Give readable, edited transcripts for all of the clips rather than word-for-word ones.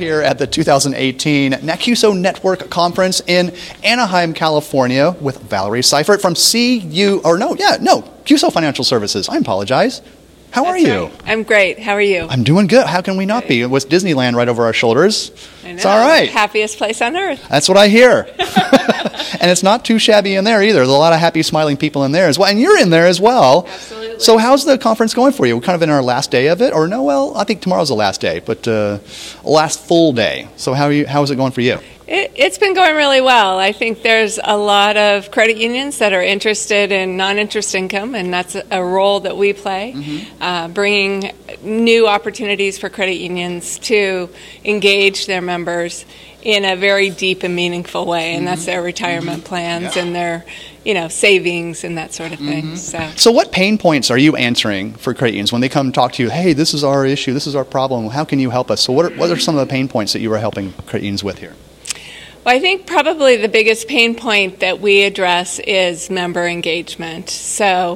here at the 2018 NACUSO Network Conference in Anaheim, California with Valerie Seifert from CUSO Financial Services. I apologize. How are you? Right. I'm great. How are you? I'm doing good. How can we not be? With Disneyland right over our shoulders. I know. It's all right. Happiest place on earth. That's what I hear. And it's not too shabby in there either. There's a lot of happy, smiling people in there as well. And you're in there as well. Absolutely. So how's the conference going for you? We're kind of in our last day of it. Or no, well, I think tomorrow's the last day, but last full day. So how is it going for you? It's been going really well. I think there's a lot of credit unions that are interested in non-interest income, and that's a role that we play, bringing new opportunities for credit unions to engage their members in a very deep and meaningful way, and that's their retirement plans and their savings and that sort of thing. So what pain points are you answering for credit unions when they come talk to you, hey, this is our issue, this is our problem, how can you help us? So what are some of the pain points that you are helping credit unions with here? Well, I think probably the biggest pain point that we address is member engagement. So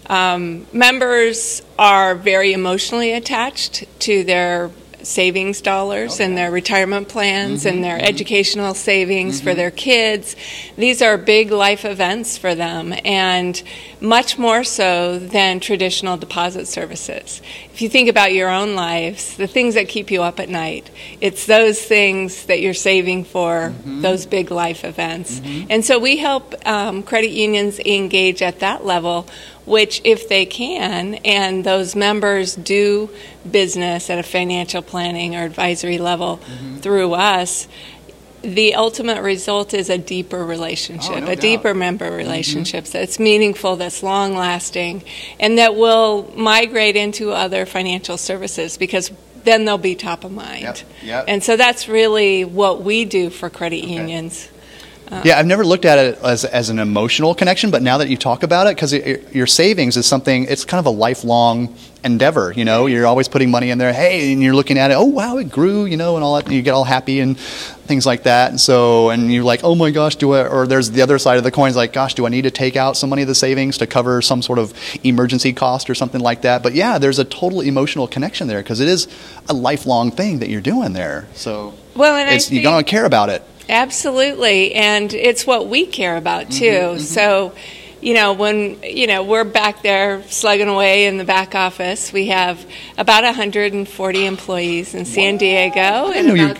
members are very emotionally attached to their savings dollars and their retirement plans and their educational savings for their kids. These are big life events for them, and much more so than traditional deposit services. If you think about your own lives, the things that keep you up at night, it's those things that you're saving for those big life events. And so we help credit unions engage at that level, which if they can, and those members do business at a financial planning or advisory level through us, the ultimate result is a deeper relationship, deeper member relationship that's meaningful, that's long-lasting, and that will migrate into other financial services because then they'll be top of mind. And so that's really what we do for credit unions. Yeah, I've never looked at it as an emotional connection, but now that you talk about it, because your savings is something, it's kind of a lifelong endeavor, you're always putting money in there, hey, and you're looking at it, oh, wow, it grew, and all that, and you get all happy and things like that, and you're like, oh my gosh, or there's the other side of the coin, is like, gosh, do I need to take out some money of the savings to cover some sort of emergency cost or something like that? But yeah, there's a total emotional connection there, because it is a lifelong thing that you're doing there, so you're going to care about it. Absolutely, and it's what we care about too. So, when we're back there slugging away in the back office, we have about 140 employees in San Diego and about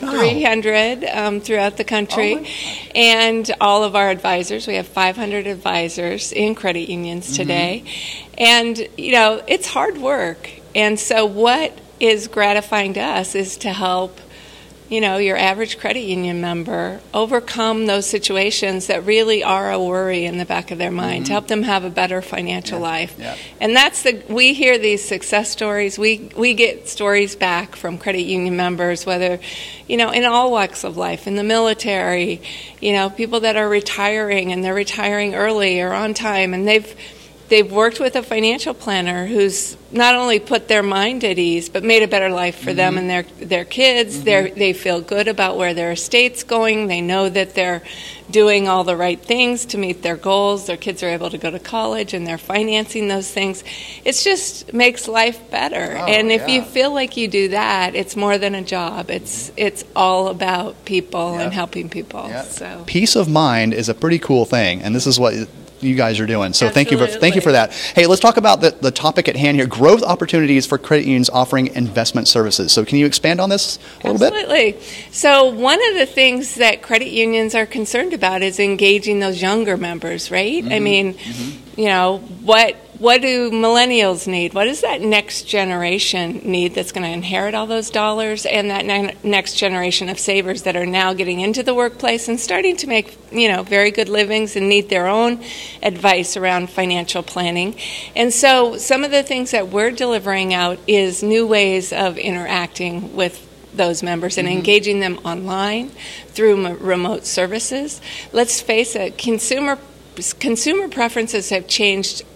300 throughout the country, and all of our advisors. We have 500 advisors in credit unions today, and it's hard work. And so, what is gratifying to us is to help your average credit union member overcome those situations that really are a worry in the back of their mind, to help them have a better financial life. And we hear these success stories. We get stories back from credit union members, whether, in all walks of life, in the military, people that are retiring and they're retiring early or on time, and they've worked with a financial planner who's not only put their mind at ease, but made a better life for them and their kids. They feel good about where their estate's going. They know that they're doing all the right things to meet their goals. Their kids are able to go to college, and they're financing those things. It just makes life better. And if you feel like you do that, it's more than a job. It's all about people and helping people. So peace of mind is a pretty cool thing, and this is what you guys are doing. So thank you for that. Hey, let's talk about the topic at hand here, growth opportunities for credit unions offering investment services. So can you expand on this a little bit? Absolutely. So one of the things that credit unions are concerned about is engaging those younger members, right? I mean, what do millennials need? What does that next generation need that's going to inherit all those dollars, and that next generation of savers that are now getting into the workplace and starting to make, very good livings and need their own advice around financial planning? And so some of the things that we're delivering out is new ways of interacting with those members and engaging them online through remote services. Let's face it, consumer preferences have changed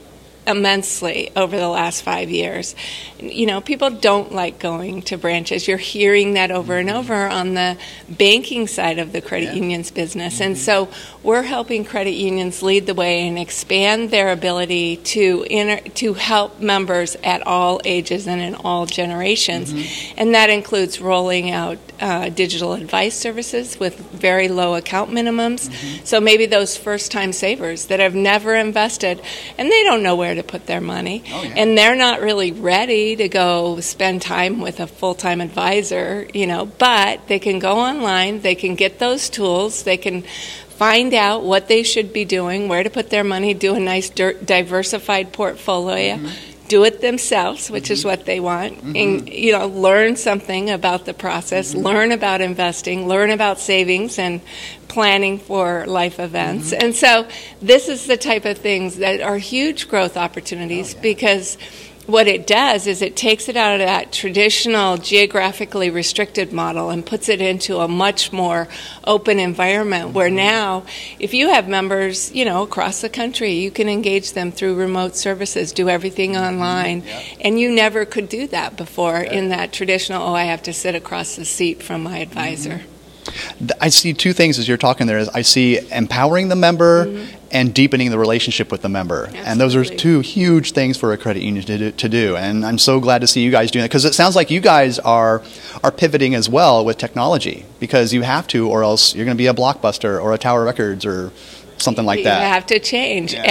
immensely over the last 5 years. People don't like going to branches. You're hearing that over and over on the banking side of the credit union's business. And so we're helping credit unions lead the way and expand their ability to help members at all ages and in all generations. And that includes rolling out digital advice services with very low account minimums. So maybe those first-time savers that have never invested and they don't know where to put their money, and they're not really ready to go spend time with a full-time advisor, but they can go online, they can get those tools, they can find out what they should be doing, where to put their money, do a nice diversified portfolio, do it themselves, which is what they want, and learn something about the process, learn about investing, learn about savings and planning for life events. And so this is the type of things that are huge growth opportunities because what it does is it takes it out of that traditional geographically restricted model and puts it into a much more open environment where now if you have members, across the country, you can engage them through remote services, do everything online, and you never could do that before in that traditional, I have to sit across the seat from my advisor. I see two things as you're talking there. I see empowering the member and deepening the relationship with the member. Absolutely. And those are two huge things for a credit union to do. And I'm so glad to see you guys doing that because it sounds like you guys are pivoting as well with technology because you have to or else you're going to be a Blockbuster or a Tower Records or something like that. You have to change and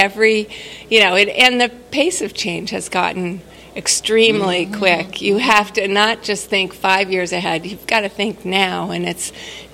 the pace of change has gotten extremely quick. You have to not just think 5 years ahead. You've got to think now, and it's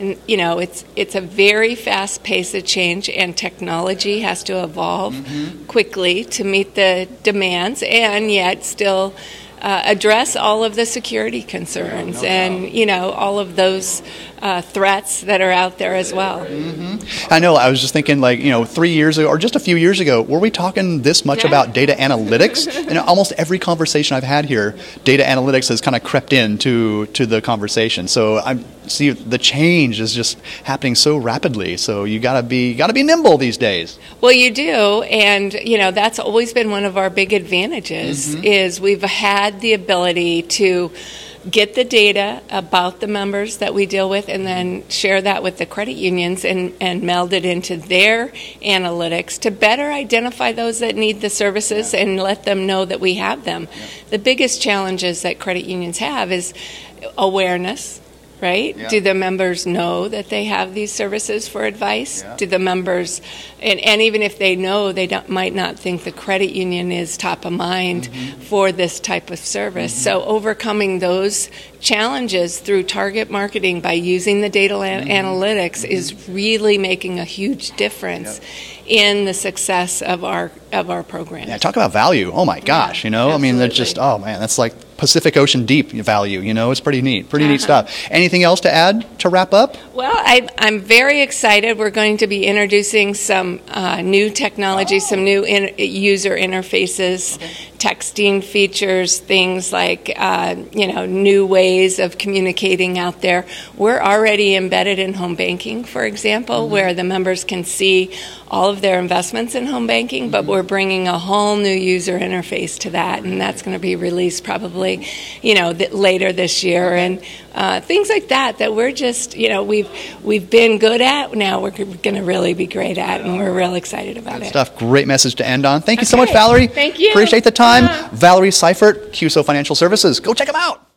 a very fast pace of change, and technology has to evolve quickly to meet the demands, and yet still address all of the security concerns and all of those threats that are out there as well. I know. I was just thinking, 3 years ago or just a few years ago, were we talking this much about data analytics? And almost every conversation I've had here, data analytics has kind of crept into the conversation. So I see the change is just happening so rapidly. So you gotta be nimble these days. Well, you do, and that's always been one of our big advantages. Is we've had the ability to get the data about the members that we deal with and then share that with the credit unions and meld it into their analytics to better identify those that need the services and let them know that we have them. The biggest challenges that credit unions have is awareness. Right? Yeah. Do the members know that they have these services for advice? Yeah. Do the members, and even if they know, they might not think the credit union is top of mind for this type of service. So overcoming those challenges through target marketing by using the data analytics is really making a huge difference in the success of our program. Yeah, talk about value. Oh my gosh, I mean, they're just, oh man, that's like Pacific Ocean deep value, it's pretty neat stuff. Anything else to add to wrap up? Well, I'm very excited. We're going to be introducing some new technology, some new user interfaces, texting features, things like, new ways of communicating out there. We're already embedded in home banking, for example, where the members can see all of their investments in home banking, but we're bringing a whole new user interface to that, and that's going to be released probably, later this year, and things like that we're just, we've been good at. Now we're going to really be great at, and we're real excited about good it. Stuff. Great message to end on. Thank you so much, Valerie. Thank you. Appreciate the time. Valerie Seifert, QSO Financial Services. Go check them out.